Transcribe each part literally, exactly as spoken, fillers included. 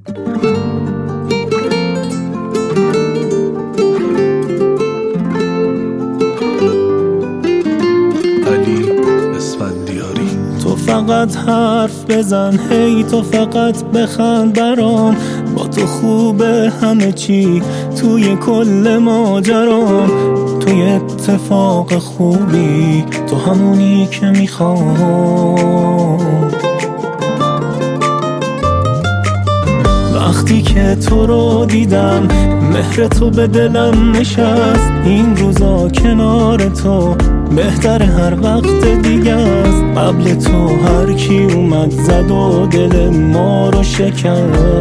تو فقط حرف بزن، هی تو فقط بخند برام، با تو خوبه همه چی توی کل ماجرام. توی اتفاق خوبی تو همونی که میخوام. وقتی که تو رو دیدم مهر تو به دلم نشست. این روزا کنار تو بهتر هر وقت دیگه است. قبل تو هر کی اومد زد و دل ما رو شکست.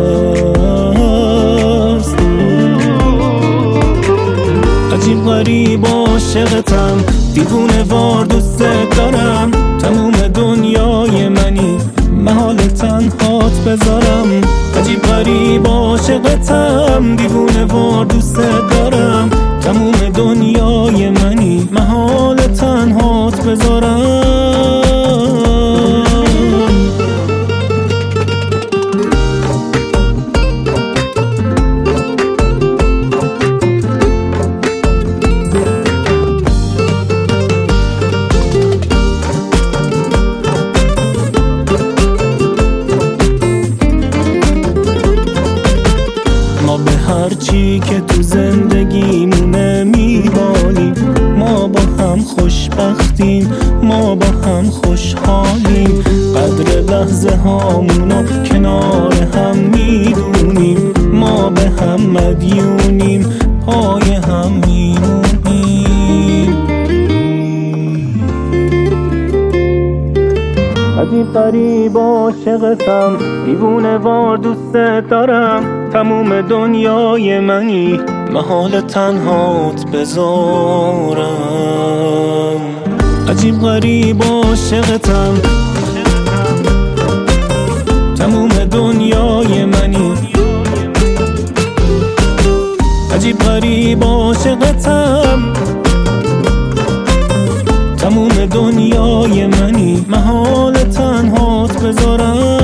عجیب غریب عاشقتم، دیوونه وار دوست دارم. تموم دنیای منی، محال تنهات بذارم. عجیب غریب عاشقتم، دیوونه وار دوست دارم. تموم دنیای منی، محال تنهات بذارم. ما به هر چی که تو زندگیمونه میبالیم. ما با هم خوشبختیم، ما با هم خوشحالیم. قدر لحظه هامونو کنار هم میدونیم. ما به هم مدیونیم، پای هم میمونیم. عجیب غریب عاشقتم، دیوونه وار دوست دارم. تموم دنیای منی، محال تنهات بذارم. عجیب غریب عاشقتم، تموم دنیای منی. عجیب غریب عاشقتم، تموم دنیای منی. محال تنهات بذارم.